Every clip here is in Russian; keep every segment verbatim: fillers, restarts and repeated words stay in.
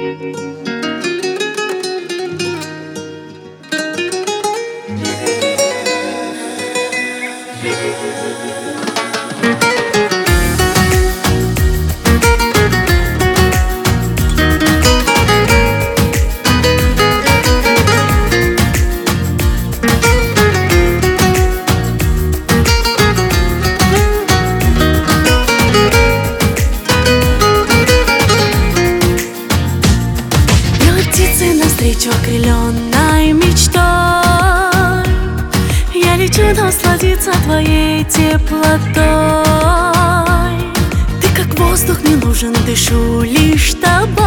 Навстречу окрыленной мечтой я лечу насладиться твоей теплотой. Ты как воздух не нужен, дышу лишь тобой.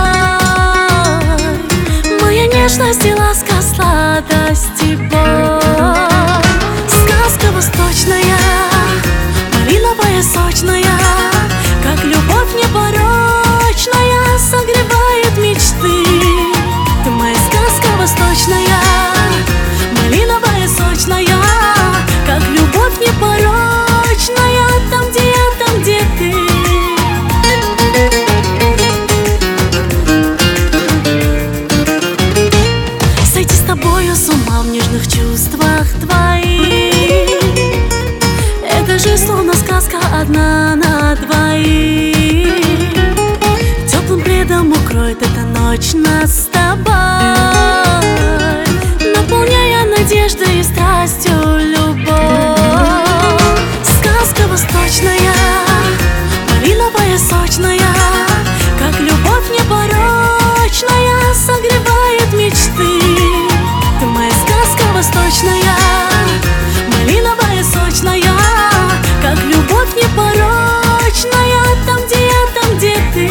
Моя нежность и ласка, сладость и боль. Сказка восточная, малиновая, сочная, как любовь непорочная, согревает мечты. Ты моя сказка восточная, малиновая, сочная, как любовь непорочная, там, где я, там, где ты. Сойти с тобою с ума в нежных чувствах твоих, это же словно сказка одна на двоих. Теплым пледом укроет эта ночь нас с тобой, наполняя надеждой и страстью любовь. Сказка восточная, малиновая, сочная, как любовь непорочная, согревает мечты. Ты моя сказка восточная, малиновая, сочная, как любовь непорочная, там, где я, там, где ты.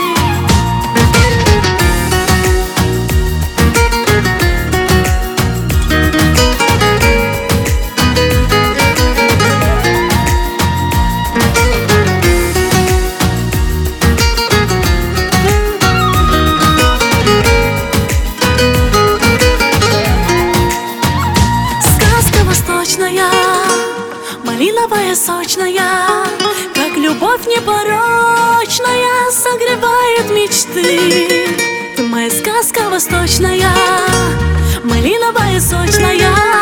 Малиновая, сочная, как любовь непорочная, согревает мечты. Ты моя сказка восточная, малиновая, сочная,